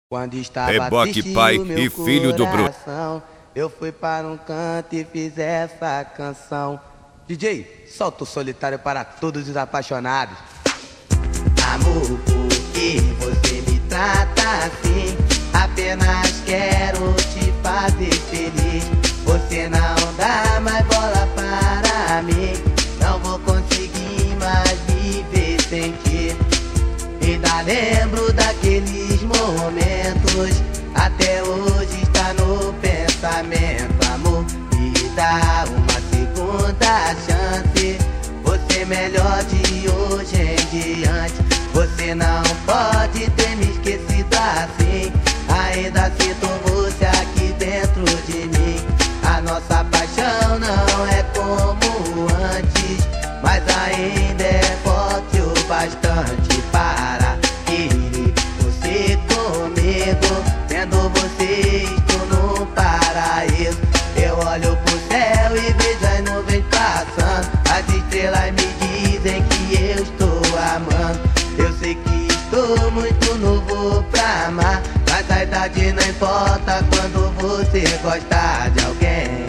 Quando estava Reboque, triste pai o meu e filho do Bruno. coração, eu fui para um canto e fiz essa canção. DJ, solta o solitário para todos os apaixonados. Amor, por que você me trata assim? Apenas quero te fazer feliz. Você não dá mais bola para mim. Não vou conseguir mais viver sem ti. Ainda lembro daqueles momentos, até hoje está no pensamento. Amor, me dá uma segunda chance. Você é melhor de hoje em diante. Você não pode ter me esquecido assim. Ainda sinto você aqui dentro de mim. A nossa paixão não é como antes, mas ainda é forte o bastante para querer você comigo. Tendo você estou no paraíso. Eu olho pro céu e vejo as nuvens passando. As estrelas me dizem que eu estou amando. Eu sei que estou muito novo pra amar, mas a idade não importa quando você gosta de alguém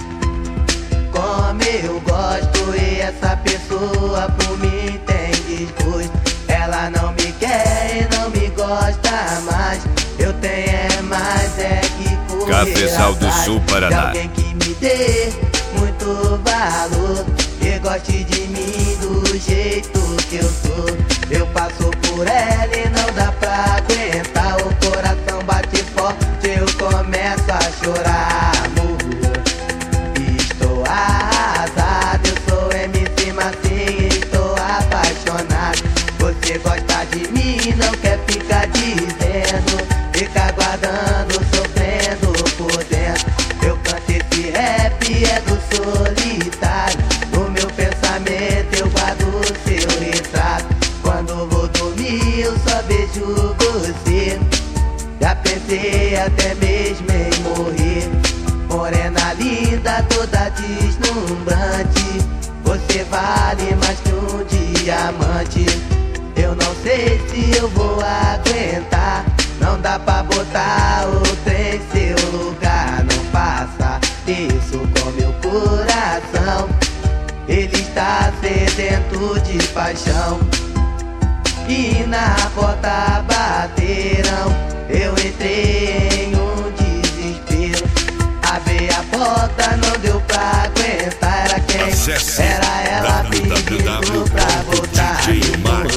como eu gosto. E essa pessoa por mim tem desgosto. Ela não me quer e não me gosta mais. Eu tenho é mais é que correr Cafezal do atrás Sul, de Paraná. alguém que me dê muito valor e goste de mim do jeito que eu sou. Eu passo por ela e não dá pra aguentar. O coração bate forte, eu começo a chorar. Amor, estou arrasado. Eu sou MC Massinho, estou apaixonado. Você gosta de mim, não quer ficar dizendo. Fica aguardando, sofrendo por dentro. Eu canto esse rap, é do solitário. No meu pensamento eu guardo o seu retrato. Quando vou dormir eu só vejo você. Já pensei até mesmo em morrer. Morena linda, toda deslumbrante. Você vale mais que um diamante. Eu não sei se eu vou aguentar. Não dá pra botar outra em seu lugar. Não faça isso com meu coração. Ele está sedento de paixão. E na porta bateram. Eu entrei em um desespero. Abri a porta, não deu pra aguentar. Era quem? Acesse Era ela pedindo pra voltar embora.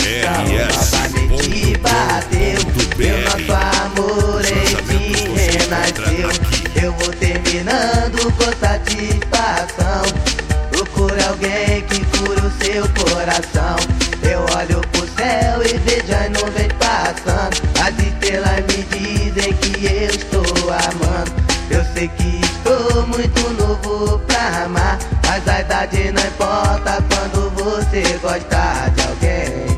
Novamente bateu. Meu nosso amor em ti renasceu. Eu vou terminando com satisfação. Procure alguém que cure o seu coração. Eu olho pro céu e vejo as nuvens passando. As estrelas me dizem que eu estou amando. Eu sei que estou muito novo pra amar, mas a idade não importa quando você gosta de alguém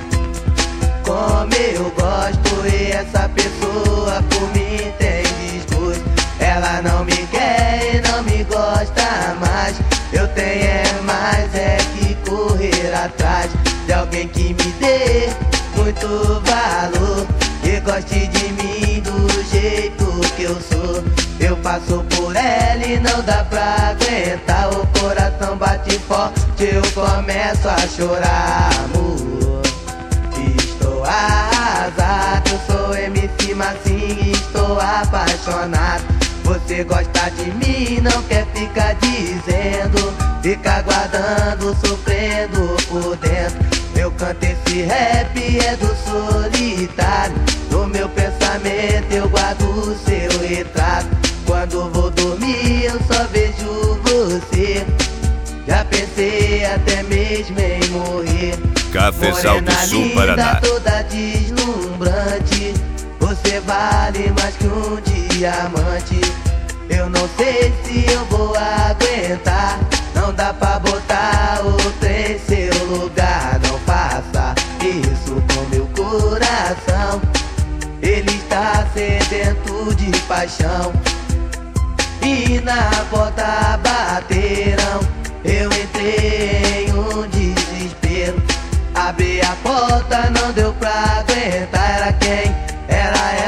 como eu gosto. E essa pessoa por mim tem desgosto. Ela não me quer e não me gosta mais. Eu tenho é mais é que correr atrás de alguém que me dê muito valor e goste de mim do jeito que eu sou. Eu passo por ela e não dá pra aguentar. O coração bate forte, eu começo a chorar. Amor, estou arrasado. Eu sou MC Massinho e estou apaixonado. Você gosta de mim, não quer ficar dizendo. Fica aguardando, sofrendo por dentro. Eu canto esse rap, é do solitário. No meu pensamento eu guardo o seu retrato. Quando vou dormir eu só vejo você. Já pensei até mesmo em morrer. Cafezal do Morena Sul, linda, Paraná. toda deslumbrante. Você vale mais que um diamante. Eu não sei se eu vou aguentar. Não dá pra botar outra em seu lugar. Não faça isso com meu coração. Ele está sedento de paixão. E na porta bateram. Eu entrei em um desespero. Abri a porta, não deu pra aguentar. Era quem? Era ela.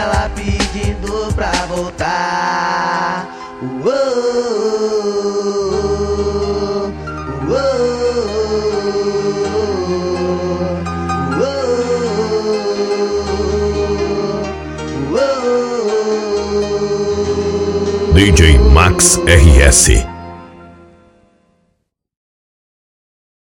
DJ Max RS.